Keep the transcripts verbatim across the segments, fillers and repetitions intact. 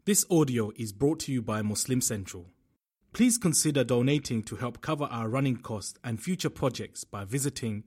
This audio is brought to you by Muslim Central. Please consider donating to help cover our running costs and future projects by visiting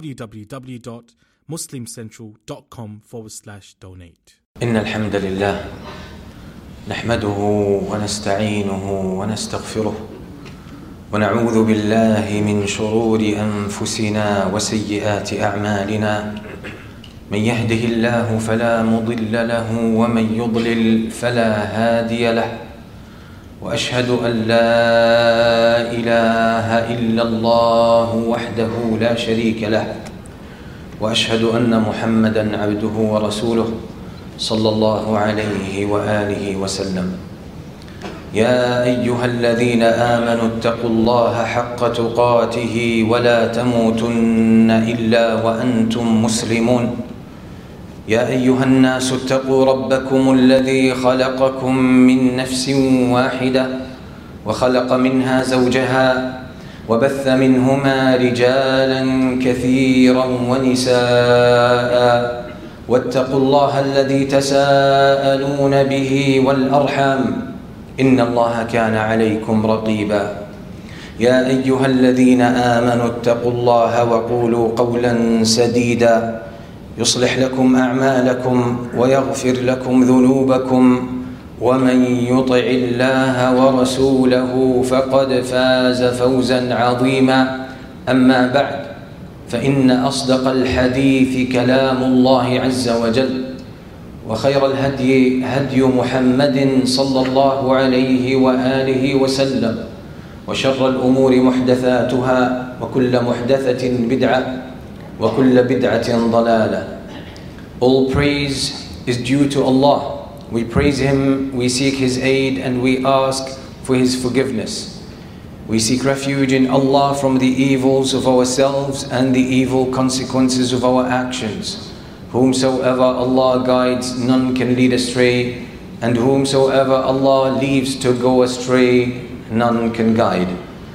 www.muslimcentral.com forward slash donate. إن الحمد لله نحمده ونستعينه ونستغفره ونعوذ بالله من شرور أنفسنا وسيئات أعمالنا من يهده الله فلا مضل له ومن يضلل فلا هادي له وأشهد أن لا إله إلا الله وحده لا شريك له وأشهد أن محمدًا عبده ورسوله صلى الله عليه وآله وسلم. يا أيها الذين آمنوا اتقوا الله حق تقاته ولا تموتن إلا وأنتم مسلمون. يا أيها الناس اتقوا ربكم الذي خلقكم من نفس واحدة وخلق منها زوجها وبث منهما رجالا كثيرا ونساء واتقوا الله الذي تساءلون به والأرحام إن الله كان عليكم رقيبا. يا أيها الذين آمنوا اتقوا الله وقولوا قولا سديدا يصلح لكم أعمالكم ويغفر لكم ذنوبكم ومن يطع الله ورسوله فقد فاز فوزا عظيما. أما بعد فإن أصدق الحديث كلام الله عز وجل وخير الهدي هدي محمد صلى الله عليه وآله وسلم وشر الأمور محدثاتها وكل محدثة بدعة وكل بدعة ضلالة. All praise is due to Allah. We praise Him, we seek His aid, and we ask for His forgiveness. We seek refuge in Allah from the evils of ourselves and the evil consequences of our actions. Whomsoever Allah guides, none can lead astray, and whomsoever Allah leaves to go astray, none can guide.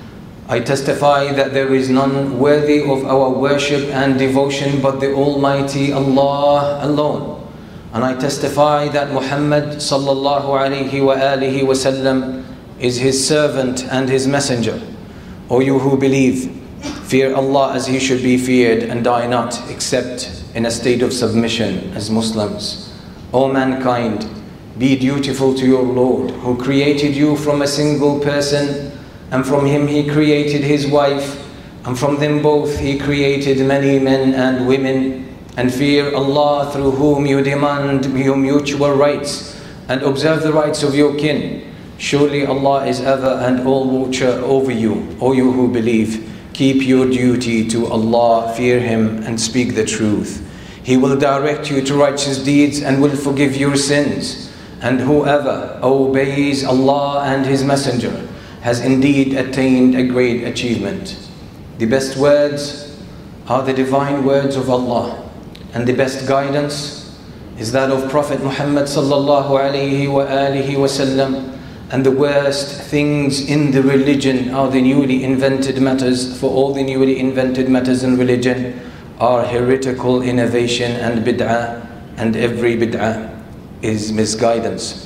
I testify that there is none worthy of our worship and devotion but the Almighty Allah alone. And I testify that Muhammad sallallahu alayhi wa alihi wa sallam is His servant and His messenger. O you who believe, fear Allah as He should be feared and die not except in a state of submission as Muslims. O mankind, be dutiful to your Lord who created you from a single person, and from him He created his wife, and from them both He created many men and women. And fear Allah through whom you demand your mutual rights and observe the rights of your kin. Surely Allah is ever and all watcher over you. O you who believe, keep your duty to Allah, fear Him and speak the truth. He will direct you to righteous deeds and will forgive your sins. And whoever obeys Allah and His Messenger has indeed attained a great achievement. The best words are the divine words of Allah, and the best guidance is that of Prophet Muhammad sallallahu alayhi wa alihi wa sallam, and the worst things in the religion are the newly invented matters, for all the newly invented matters in religion are heretical innovation and bid'ah, and every bid'ah is misguidance.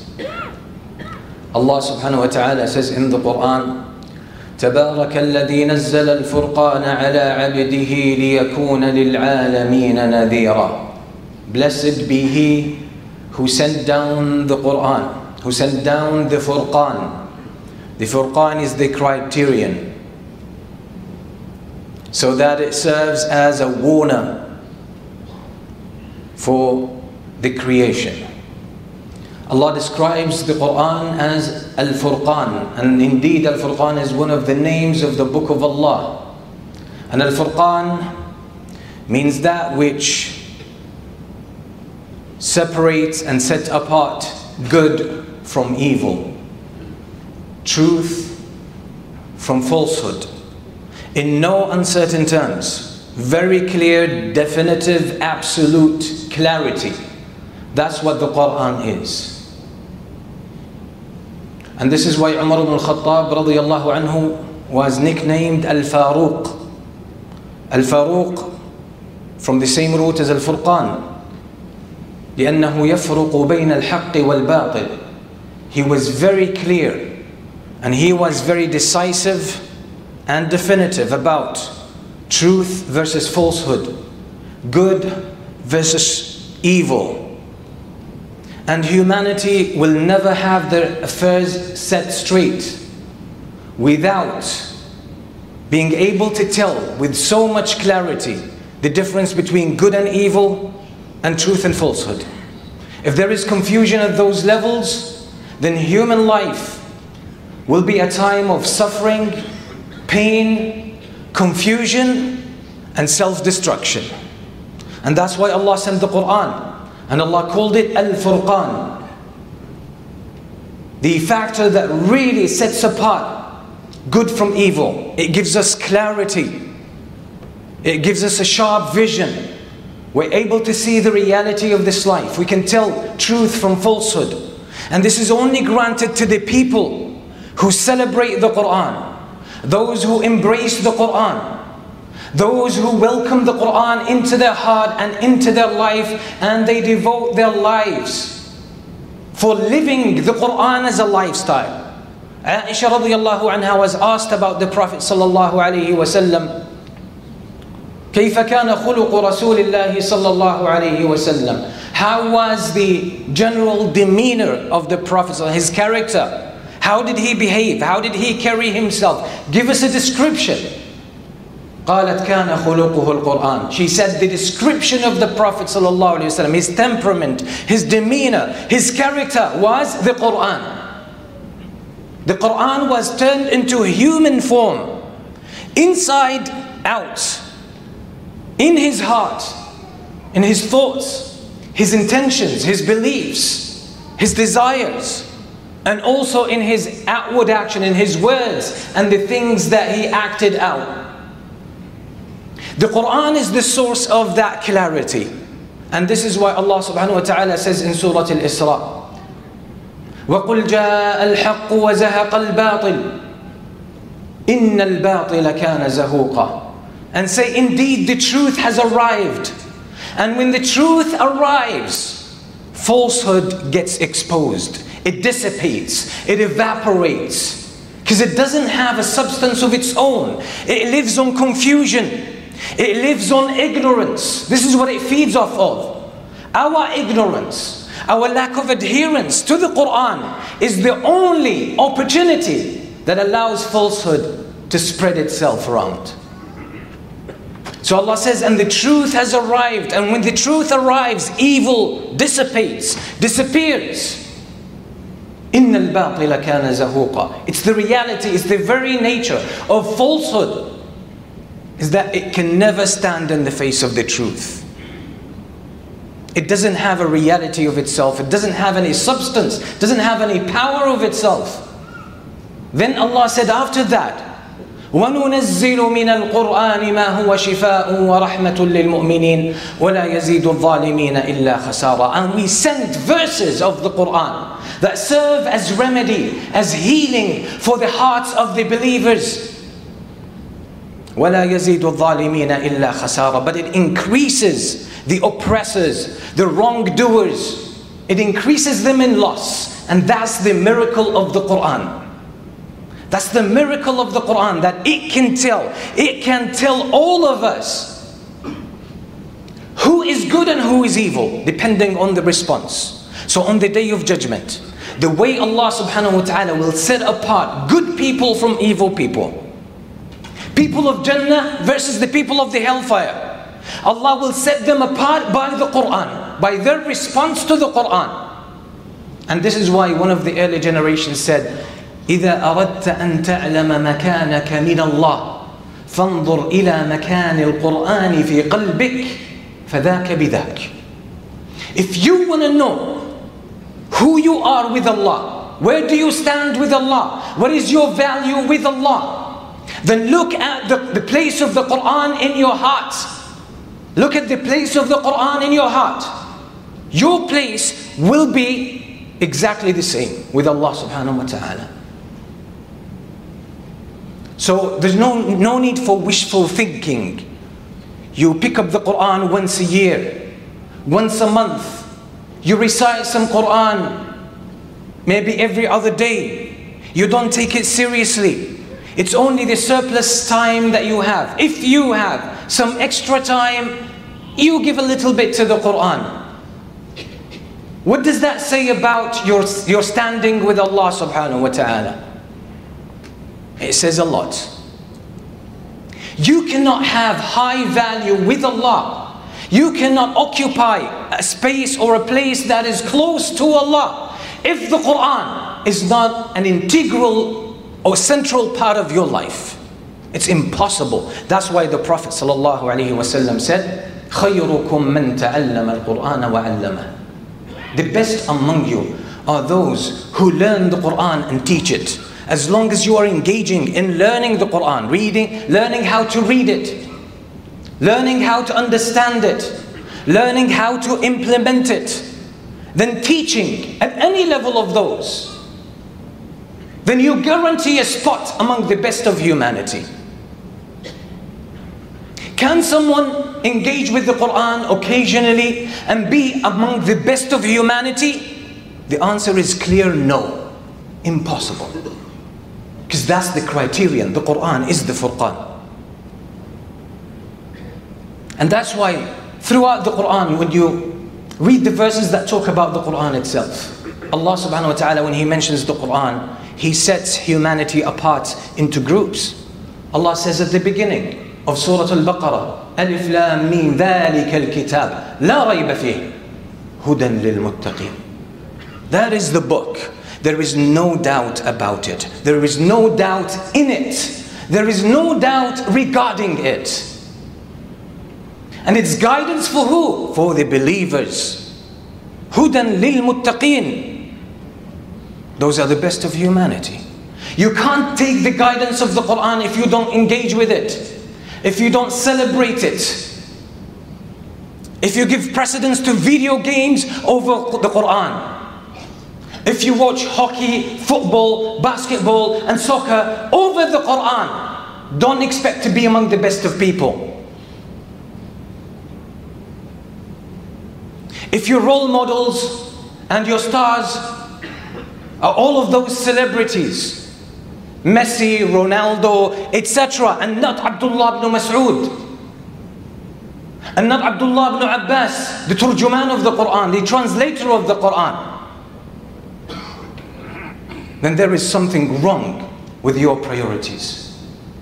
Allah subhanahu wa ta'ala says in the Quran, تبارك الذي نزل الفرقان على عبده ليكون للعالمين نذيرا. Blessed be He who sent down the Quran, who sent down the Furqan. The Furqan is the criterion, so that it serves as a warner for the creation. Allah describes the Quran as Al-Furqan, and indeed Al-Furqan is one of the names of the Book of Allah. And Al-Furqan means that which separates and sets apart good from evil, truth from falsehood, in no uncertain terms, very clear, definitive, absolute clarity. That's what the Quran is. And this is why Umar ibn al-Khattab radiyallahu anhu was nicknamed Al-Faruq. Al-Faruq, from the same root as Al-Furqan. لأنه يفرق بين الحق والباطل. he was very clear and he was very decisive and definitive about truth versus falsehood, good versus evil. And humanity will never have their affairs set straight without being able to tell with so much clarity the difference between good and evil and truth and falsehood. If there is confusion at those levels, then human life will be a time of suffering, pain, confusion, and self-destruction. And that's why Allah sent the Quran. And Allah called it Al-Furqan. The factor that really sets apart good from evil. It gives us clarity. It gives us a sharp vision. We're able to see the reality of this life. We can tell truth from falsehood. And this is only granted to the people who celebrate the Quran, those who embrace the Quran, those who welcome the Quran into their heart and into their life, and they devote their lives for living the Quran as a lifestyle. Aisha radiallahu anha was asked about the Prophet sallallahu alayhi wa sallam, كيف كان خلق رسول الله صلى الله عليه وسلم? How was the general demeanor of the Prophet, his character? How did he behave? How did he carry himself? Give us a description. قالت كان خلقه القرآن. She said the description of the Prophet صلى الله عليه وسلم, his temperament, his demeanor, his character was the Quran. The Quran was turned into human form, inside out, in his heart, in his thoughts, his intentions, his beliefs, his desires, and also in his outward action, in his words and the things that he acted out. The Quran is the source of that clarity. And this is why Allah subhanahu wa ta'ala says in Surah Al-Isra, وَقُلْ جَاءَ الْحَقُّ وَزَهَقَ الْبَاطِلِ إِنَّ الْبَاطِلَ كَانَ زَهُوقًا. And say, indeed the truth has arrived. And when the truth arrives, falsehood gets exposed. It dissipates, it evaporates, because it doesn't have a substance of its own. It lives on confusion. It lives on ignorance. This is what it feeds off of. Our ignorance, our lack of adherence to the Quran is the only opportunity that allows falsehood to spread itself around. So Allah says, and the truth has arrived. And when the truth arrives, evil dissipates, disappears. إِنَّ الْبَاطِلَ كَانَ زَهُوقًا. It's the reality, it's the very nature of falsehood, is that it can never stand in the face of the truth. It doesn't have a reality of itself. It doesn't have any substance. It doesn't have any power of itself. Then Allah said after that, وَنُنَزِّلُ مِنَ الْقُرْآنِ مَا هُوَ شِفَاءٌ وَرَحْمَةٌ لِلْمُؤْمِنِينَ وَلَا يَزِيدُ الظَّالِمِينَ إِلَّا خَسَارًا. And we sent verses of the Quran that serve as remedy, as healing for the hearts of the believers. وَلَا يَزِيدُ الظَّالِمِينَ إِلَّا خَسَارًا. But it increases the oppressors, the wrongdoers. It increases them in loss. And that's the miracle of the Quran. That's the miracle of the Quran, that it can tell. It can tell all of us who is good and who is evil, depending on the response. So on the day of judgment, the way Allah subhanahu wa ta'ala will set apart good people from evil people, people of Jannah versus the people of the hellfire, Allah will set them apart by the Quran, by their response to the Quran. And this is why one of the early generations said, إِذَا أَرَدْتَ أَن تَعْلَمَ مَكَانَكَ مِنَ اللَّهِ فَانظُرْ إِلَى مَكَانِ الْقُرْآنِ فِي قَلْبِكَ فَذَاكَ بِذَاكَ. If you want to know who you are with Allah, where do you stand with Allah, what is your value with Allah, then look at the, the place of the Quran in your heart. Look at the place of the Quran in your heart. Your place will be exactly the same with Allah subhanahu wa ta'ala. So there's no, no need for wishful thinking. You pick up the Quran once a year, once a month. You recite some Quran. maybe every other day. You don't take it seriously. It's only the surplus time that you have. If you have some extra time, you give a little bit to the Quran. What does that say about your, your standing with Allah subhanahu wa ta'ala? It says a lot. You cannot have high value with Allah. You cannot occupy a space or a place that is close to Allah if the Quran is not an integral or central part of your life. It's impossible. That's why the Prophet sallallahu alaihi wasallam said, خَيْرُكُمْ مَنْ تَعَلَّمَ الْقُرْآنَ وَعَلَّمَهُ. The best among you are those who learn the Quran and teach it. As long as you are engaging in learning the Quran, reading, learning how to read it, learning how to understand it, learning how to implement it, then teaching at any level of those, then you guarantee a spot among the best of humanity. Can someone engage with the Quran occasionally and be among the best of humanity? The answer is clear no. Impossible. Because that's the criterion. The Quran is the Furqan. And that's why throughout the Quran, when you read the verses that talk about the Quran itself, Allah subhanahu wa ta'ala, when He mentions the Quran, He sets humanity apart into groups. Allah says at the beginning of Surah Al-Baqarah, Alif Lam Mim, ذَلِكَ الْكِتَابِ لَا رَيْبَ فِيهِ هُدًى لِلْمُتَّقِينَ. That is the book. There is no doubt about it. There is no doubt in it. There is no doubt regarding it. And it's guidance for who? For the believers. هُدًى لِلْمُتَّقِينَ. Those are the best of humanity. You can't take the guidance of the Quran if you don't engage with it. If you don't celebrate it, if you give precedence to video games over the Quran, if you watch hockey, football, basketball and soccer over the Quran, don't expect to be among the best of people. If your role models and your stars are all of those celebrities, Messi, Ronaldo, et cetera, and not Abdullah ibn Mas'ud, and not Abdullah ibn Abbas, the turjuman of the Quran, the translator of the Quran, then there is something wrong with your priorities.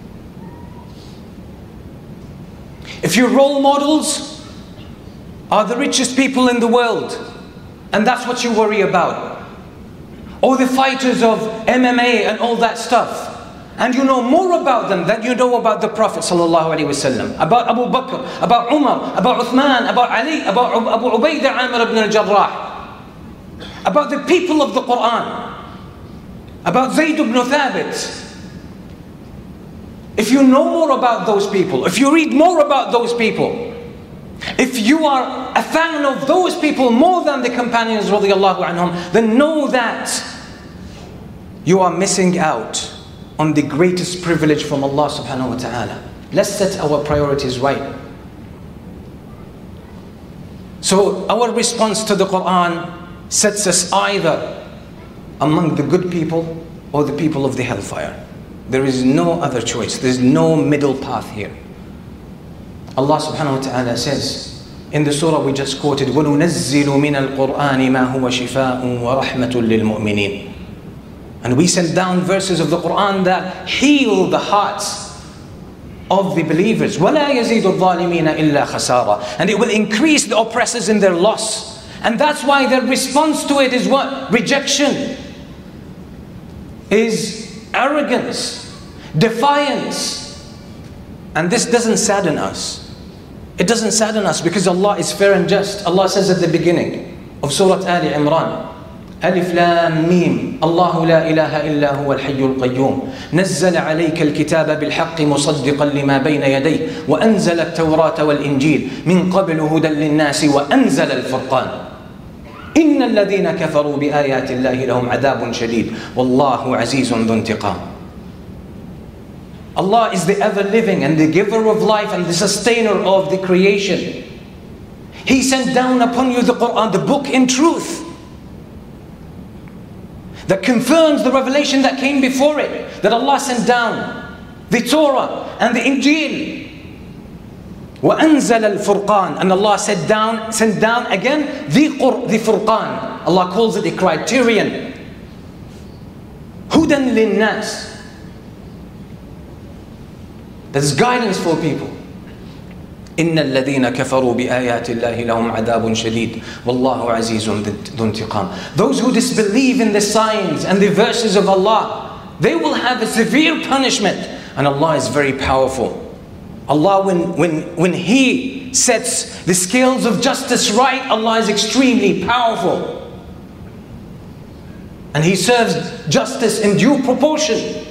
If your role models are the richest people in the world, and that's what you worry about, or the fighters of M M A and all that stuff, and you know more about them than you know about the Prophet sallallahu alaihi wasallam, about Abu Bakr, about Umar, about Uthman, about Ali, about Abu Ubaidah Amir ibn al-Jarrah, about the people of the Quran, about Zayd ibn Thabit. If you know more about those people, if you read more about those people, if you are a fan of those people more than the companions radiyallahu anhum, then know that you are missing out on the greatest privilege from Allah subhanahu wa ta'ala. Let's set our priorities right. So our response to the Quran sets us either among the good people or the people of the hellfire. There is no other choice. There is no middle path here. Allah subhanahu wa ta'ala says in the surah we just quoted, وَنُنَزِّلُ مِنَ الْقُرْآنِ مَا هُوَ شِفَاءٌ وَرَحْمَةٌ لِلْمُؤْمِنِينَ. And we sent down verses of the Quran that heal the hearts of the believers. وَلَا يَزِيدُ الظَّالِمِينَ إِلَّا خَسَارًا. And it will increase the oppressors in their loss. And that's why their response to it is what? Rejection. Is arrogance. Defiance. And this doesn't sadden us. It doesn't sadden us because Allah is fair and just. Allah says at the beginning of Surah Ali Imran, ألف لام ميم الله لا إله إلا هو الحي القيوم نزل عليك الكتاب بالحق مصدقا لما بين يديه وأنزل التوراة والإنجيل من قبل هدى للناس وأنزل الفرقان إن الذين كفروا بآيات الله لهم عذاب شديد والله عزيز ذو انتقام. Allah is the ever living and the giver of life and the sustainer of the creation. He sent down upon you the Quran, the book in truth. that confirms the revelation that came before it, that Allah sent down, the Torah and the Injil. وَأَنزَلَ الْفُرْقَانِ, and Allah sent down, sent down again the, Qur, the Furqan. Allah calls it a criterion. هُدًى لِلنَّاسِ, that is guidance for people. إِنَّ الَّذِينَ كَفَرُوا بِآيَاتِ اللَّهِ لَهُمْ عَذَابٌ شَدِيدٌ وَاللَّهُ عَزِيزٌ ذُو انْتِقَامٍ. Those who disbelieve in the signs and the verses of Allah, they will have a severe punishment, and Allah is very powerful. Allah, when, when, when He sets the scales of justice right, Allah is extremely powerful. And He serves justice in due proportion.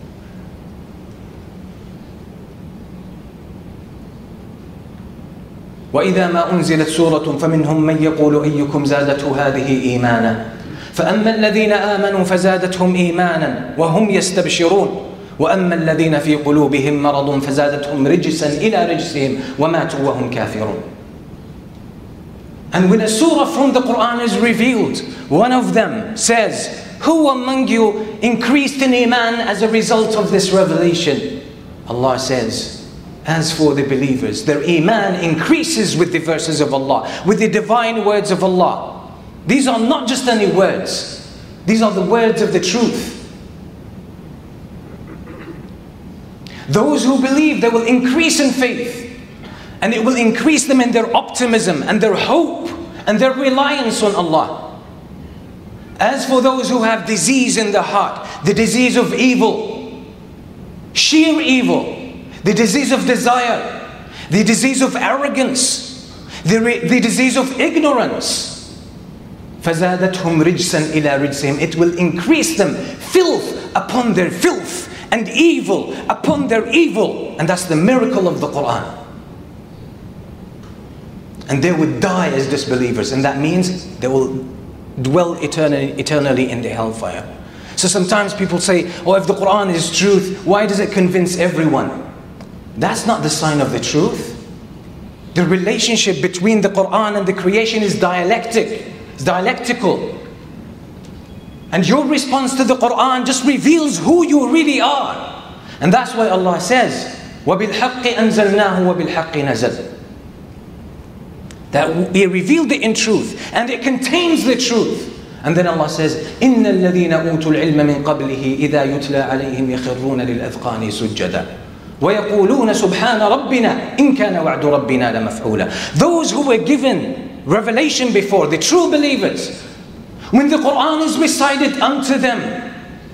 وَإِذَا مَا أُنزِلَتْ سُورَةٌ فَمِنْهُمْ مَنْ يَقُولُ أَيُّكُمْ زَادَتْهُ هَذِهِ إِيمَانًا فَأَمَّا الَّذِينَ آمَنُوا فَزَادَتْهُمْ إِيمَانًا وَهُمْ يَسْتَبْشِرُونَ وَأَمَّا الَّذِينَ فِي قُلُوبِهِمْ مَرَضٌ فَزَادَتْهُمْ رِجْسًا إِلَى رِجْسِهِمْ وَمَاتُوا وَهُمْ كَافِرُونَ. And when a surah from the Quran is revealed, one of them says, who among you increased in iman as a result of this revelation? Allah says, as for the believers, their iman increases with the verses of Allah, with the divine words of Allah. These are not just any words. These are the words of the truth. Those who believe, they will increase in faith, and it will increase them in their optimism and their hope and their reliance on Allah. As for those who have disease in the heart, the disease of evil, sheer evil, the disease of desire, the disease of arrogance, the, the disease of ignorance, فَزَادَتْهُمْ رِجْسًا إِلَى رِجْسِهِمْ, it will increase them filth upon their filth, and evil upon their evil. And that's the miracle of the Quran. And they would die as disbelievers, and that means they will dwell eternally, eternally in the hellfire. So sometimes people say, oh, if the Quran is truth, why does it convince everyone? That's not the sign of the truth. The relationship between the Quran and the creation is dialectic, it's dialectical. And your response to the Quran just reveals who you really are. And that's why Allah says, وَبِالْحَقِّ أَنزَلْنَاهُ وَبِالْحَقِّ نَزَلْ, that we revealed it in truth, and it contains the truth. And then Allah says, إِنَّ الَّذِينَ أُوتُوا الْعِلْمَ مِنْ قَبْلِهِ إِذَا يُتْلَى عَلَيْهِمْ يَخِرُّونَ لِلْأَذْقَانِ سُجَّدًا وَيَقُولُونَ سُبْحَانَ رَبِّنَا إِنْ كَانَ وَعْدُ رَبِّنَا لَمَفْعُولًا. Those who were given revelation before, the true believers, when the Quran is recited unto them,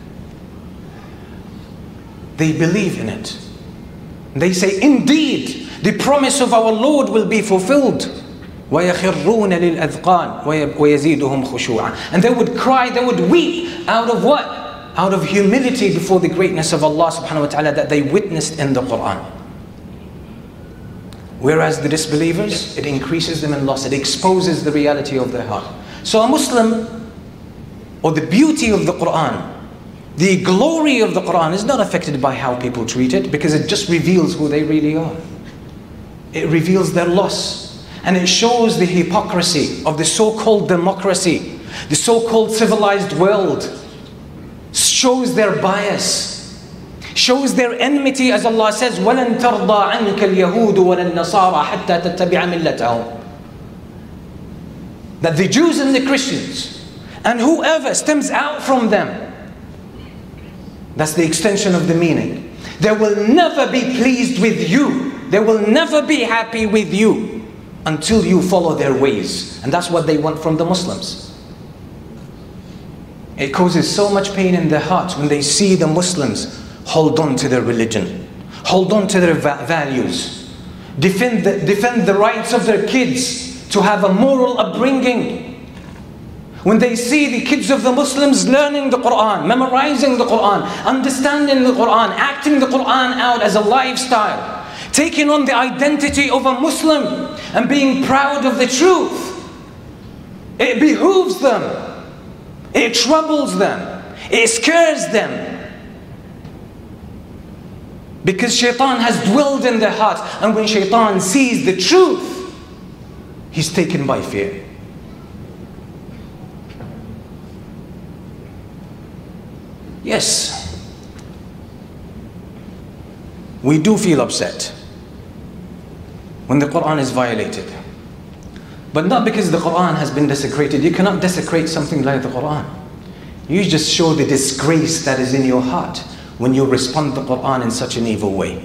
they believe in it. They say, indeed, the promise of our Lord will be fulfilled. وَيَخِرُّونَ لِلْأَذْقَانِ وَيَزِيدُهُمْ خُشُوعًا. And they would cry, they would weep out of what? Out of humility before the greatness of Allah subhanahu wa ta'ala that they witnessed in the Quran. Whereas the disbelievers, it increases them in loss, it exposes the reality of their heart. So a Muslim, or the beauty of the Quran, the glory of the Quran is not affected by how people treat it, because it just reveals who they really are. It reveals their loss, and it shows the hypocrisy of the so-called democracy, the so-called civilized world, shows their bias, shows their enmity, as Allah says, وَلَن تَرْضَى عَنْكَ الْيَهُودُ وَلَا النَّصَارَى حَتَّى تَتَّبِعَ مِلَّتَهُمْ. That the Jews and the Christians, and whoever stems out from them, that's the extension of the meaning, they will never be pleased with you, they will never be happy with you until you follow their ways. And that's what they want from the Muslims. It causes so much pain in their hearts when they see the Muslims hold on to their religion, hold on to their va values, defend the, defend the rights of their kids to have a moral upbringing. When they see the kids of the Muslims learning the Quran, memorizing the Quran, understanding the Quran, acting the Quran out as a lifestyle, taking on the identity of a Muslim and being proud of the truth, it behooves them, it troubles them, it scares them. Because shaitan has dwelled in their hearts, and when shaitan sees the truth, he's taken by fear. Yes, we do feel upset when the Quran is violated. But not because the Quran has been desecrated. You cannot desecrate something like the Quran. You just show the disgrace that is in your heart when you respond to the Quran in such an evil way.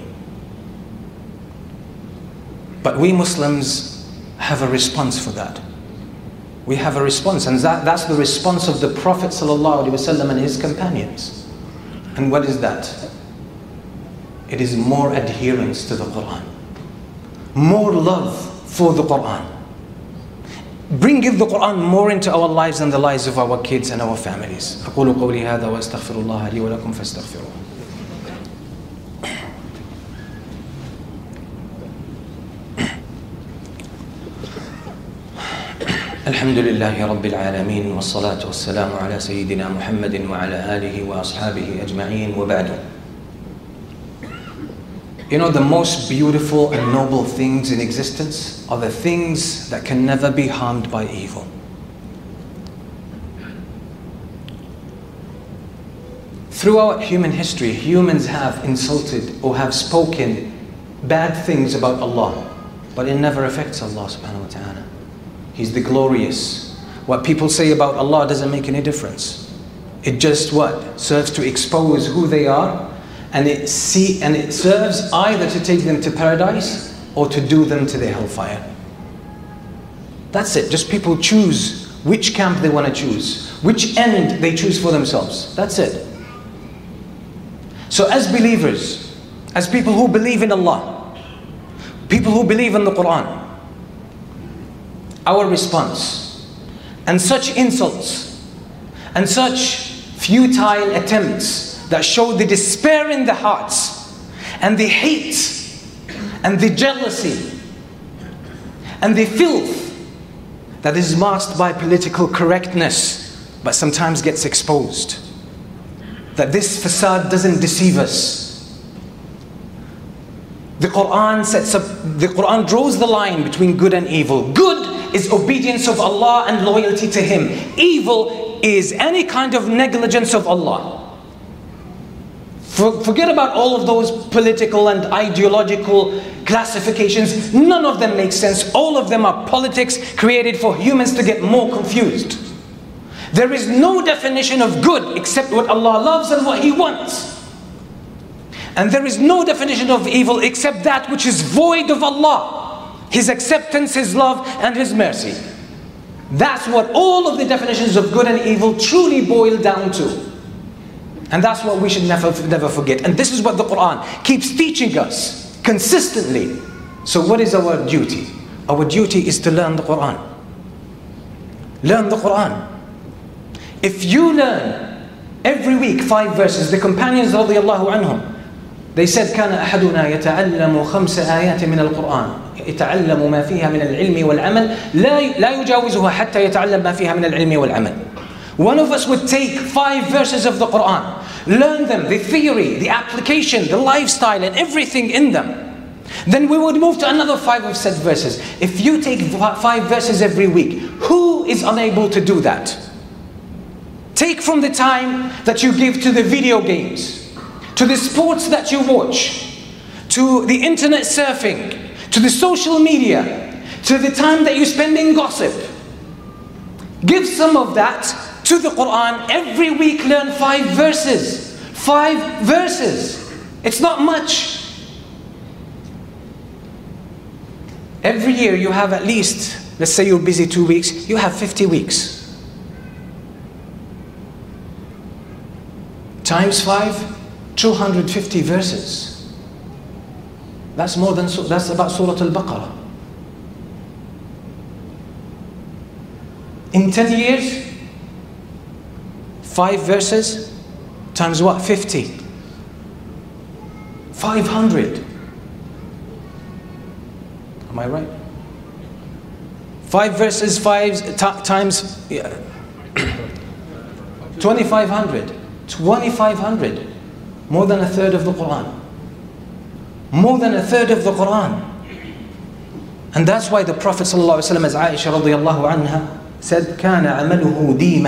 But we Muslims have a response for that. We have a response, and that, that's the response of the Prophet ﷺ and his companions. And what is that? It is more adherence to the Quran, more love for the Quran, bringing the Quran more into our lives and the lives of our kids and our families. أقول قولي هذا وأستغفر الله لي ولكم فاستغفروه. الحمد لله رب العالمين والصلاة والسلام على سيدنا محمد وعلى آله وأصحابه أجمعين وبعد. You know, the most beautiful and noble things in existence are the things that can never be harmed by evil. Throughout human history, humans have insulted or have spoken bad things about Allah, but it never affects Allah subhanahu wa ta'ala. He's the glorious. What people say about Allah doesn't make any difference. It just what? Serves to expose who they are, and it see and it serves either to take them to paradise or to do them to the hellfire. That's it. Just people choose which camp they want to choose, which end they choose for themselves. That's it. So as believers, as people who believe in Allah, people who believe in the Quran, our response and such insults and such futile attempts that show the despair in the hearts and the hate and the jealousy and the filth that is masked by political correctness but sometimes gets exposed. That this facade doesn't deceive us. The Quran sets up, the Quran draws the line between good and evil. Good is obedience of Allah and loyalty to Him. Evil is any kind of negligence of Allah. For, forget about all of those political and ideological classifications. None of them make sense. All of them are politics created for humans to get more confused. There is no definition of good except what Allah loves and what He wants. And there is no definition of evil except that which is void of Allah, His acceptance, His love, and His mercy. That's what all of the definitions of good and evil truly boil down to. And that's what we should never, never forget. And this is what the Quran keeps teaching us consistently. So what is our duty? Our duty is to learn the Quran. Learn the Quran. If you learn every week five verses, the companions radiallahu anhum, they said, كان أحدنا يتعلم خمس آيات من القرآن يتعلم ما فيها من العلم والعمل لا لا يجاوزها حتى يتعلم ما فيها من العلم والعمل. One of us would take five verses of the Quran, learn them, the theory, the application, the lifestyle, and everything in them. Then we would move to another five of said verses. If you take five verses every week, who is unable to do that? Take from the time that you give to the video games, to the sports that you watch, to the internet surfing, to the social media, to the time that you spend in gossip. Give some of that to the Quran. Every week learn five verses. Five verses. It's not much. Every year you have at least, let's say you're busy two weeks, you have fifty weeks. Times five, two hundred fifty verses. That's more than, that's about Surah Al-Baqarah. In ten years, five verses times what? fifty. five hundred. Am I right? Five verses, five t- times yeah. twenty-five hundred. twenty-five hundred. More than a third of the Quran. More than a third of the Quran. And that's why the Prophet ﷺ, as Aisha radiallahu anha said, كان عمله ديمة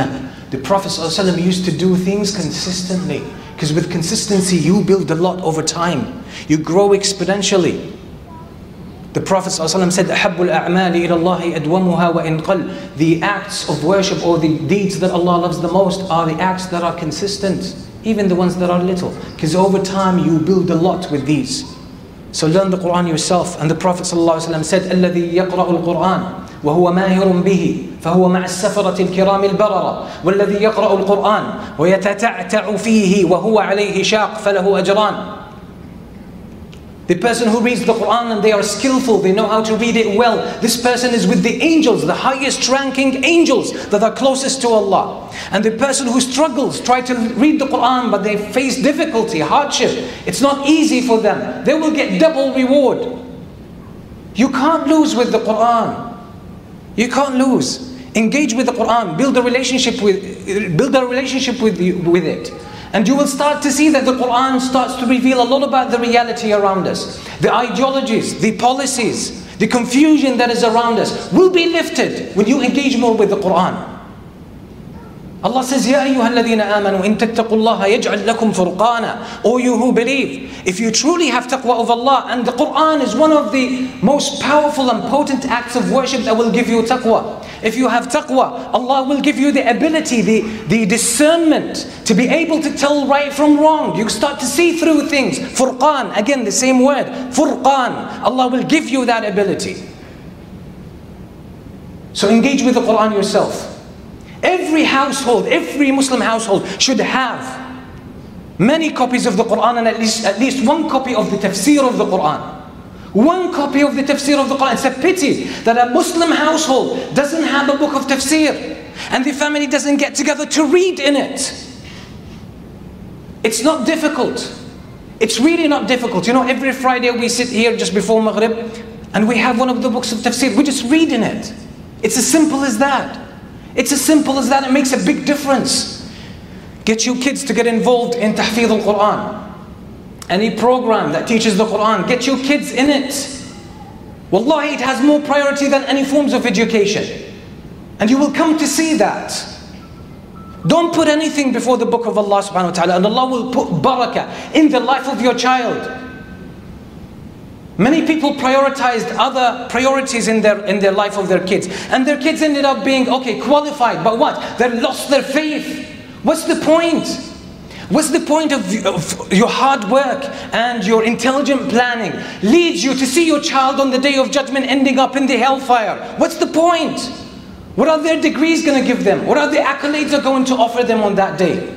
The Prophet ﷺ used to do things consistently, because with consistency you build a lot over time. You grow exponentially. The Prophet ﷺ said, أَحَبُّ الْأَعْمَالِ إِلَى اللَّهِ أَدْوَمُهَا وَإِنْ قَلَّ. The acts of worship or the deeds that Allah loves the most are the acts that are consistent, even the ones that are little. Because over time you build a lot with these. So learn the Quran yourself. And the Prophet ﷺ said, الَّذِي يَقْرَأُ الْقُرْآنِ وهو ماهر به فهو مع السفرة الكرام البررة والذي يقرأ القرآن ويتتعتع فيه وهو عليه شاق فله أجران. The person who reads the Quran and they are skillful, they know how to read it well, this person is with the angels, the highest ranking angels that are closest to Allah. And the person who struggles, try to read the Quran but they face difficulty, hardship, it's not easy for them, they will get double reward. You can't lose with the Quran. You can't lose. Engage with the Quran, build a relationship with, build a relationship with, you, with it. And you will start to see that the Quran starts to reveal a lot about the reality around us. The ideologies, the policies, the confusion that is around us will be lifted when you engage more with the Quran. Allah says, يَا أَيُّهَا الَّذِينَ آمَنُوا إِن تَتَّقُوا اللَّهَ يَجْعَلْ لَكُمْ فُرْقَانًا. O you who believe, if you truly have taqwa of Allah, and the Quran is one of the most powerful and potent acts of worship that will give you taqwa. If you have taqwa, Allah will give you the ability, the, the discernment to be able to tell right from wrong. You start to see through things. Furqan, again the same word, Furqan. Allah will give you that ability. So engage with the Quran yourself. Every household, every Muslim household should have many copies of the Quran and at least, at least one copy of the tafsir of the Quran. One copy of the tafsir of the Quran. It's a pity that a Muslim household doesn't have a book of tafsir and the family doesn't get together to read in it. It's not difficult. It's really not difficult. You know, every Friday we sit here just before Maghrib and we have one of the books of tafsir. We just read in it. It's as simple as that. It's as simple as that. It makes a big difference. Get your kids to get involved in Tahfidh al-Quran. Any program that teaches the Quran, get your kids in it. Wallahi, it has more priority than any forms of education. And you will come to see that. Don't put anything before the book of Allah subhanahu wa ta'ala, and Allah will put barakah in the life of your child. Many people prioritized other priorities in their, in their life of their kids. And their kids ended up being, okay, qualified, but what? They lost their faith. What's the point? What's the point of, of your hard work and your intelligent planning leads you to see your child on the day of judgment ending up in the hellfire? What's the point? What are their degrees going to give them? What are the accolades are going to offer them on that day?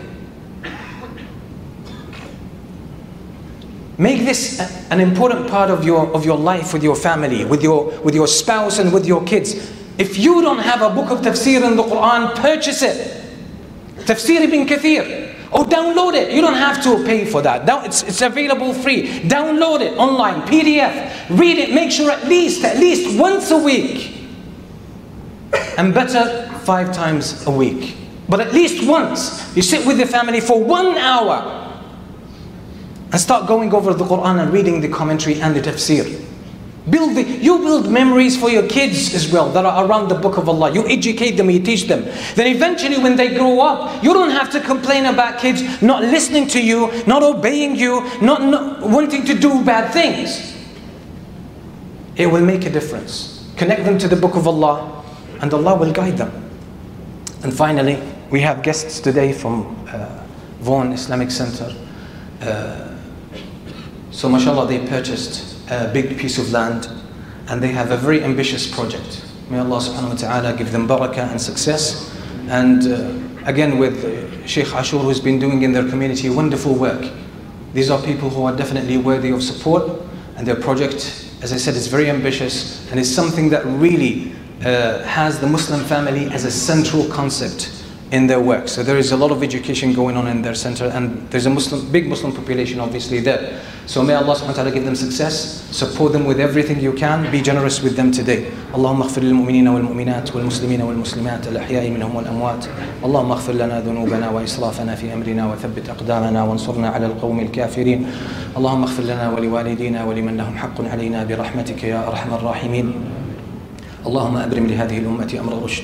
Make this an important part of your, of your life with your family, with your, with your spouse and with your kids. If you don't have a book of tafsir in the Quran, purchase it. Tafsir ibn Kathir. Or download it. You don't have to pay for that. It's, it's available free. Download it online, P D F. Read it. Make sure at least, at least once a week. And better five times a week. But at least once, you sit with the family for one hour. And start going over the Quran and reading the commentary and the tafsir. Build the, you build memories for your kids as well that are around the book of Allah. You educate them, you teach them. Then eventually when they grow up, you don't have to complain about kids not listening to you, not obeying you, not, not wanting to do bad things. It will make a difference. Connect them to the book of Allah and Allah will guide them. And finally, we have guests today from uh, Vaughan Islamic Center. Uh, So mashallah, they purchased a big piece of land and they have a very ambitious project. May Allah subhanahu wa ta'ala give them barakah and success. And uh, again with uh, Sheikh Ashur, who's been doing in their community wonderful work. These are people who are definitely worthy of support, and their project, as I said, is very ambitious and is something that really uh, has the Muslim family as a central concept in their work. So there is a lot of education going on in their center, and there's a Muslim, big Muslim population obviously there. So may Allah subhanahu wa ta'ala give them success, support them with everything you can, be generous with them today. Allahumma aghfir lil mu'minina wal mu'minat wal muslimina wal muslimat al ahya'i minhum wal amwat. Allahumma aghfir lana dhunubana wa israfana fi amrina wa thabbit aqdamana wa ansurna ala al qawmi al kafirin. Allahumma aghfir lana wa liwalidina wa liman lahum haqqun alayna bi rahmatika ya arhamar rahimin. Allahumma abrim li hadhihi al ummati amra rushd.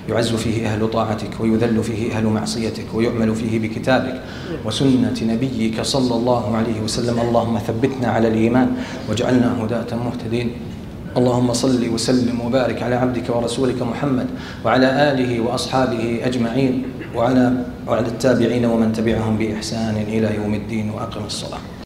يعز فيه أهل طاعتك ويذل فيه أهل معصيتك ويعمل فيه بكتابك وسنة نبيك صلى الله عليه وسلم. اللهم ثبتنا على الإيمان واجعلنا هداة مهتدين. اللهم صل وسلم وبارك على عبدك ورسولك محمد وعلى آله وأصحابه أجمعين وعلى وعلى التابعين ومن تبعهم بإحسان إلى يوم الدين. وأقم الصلاة.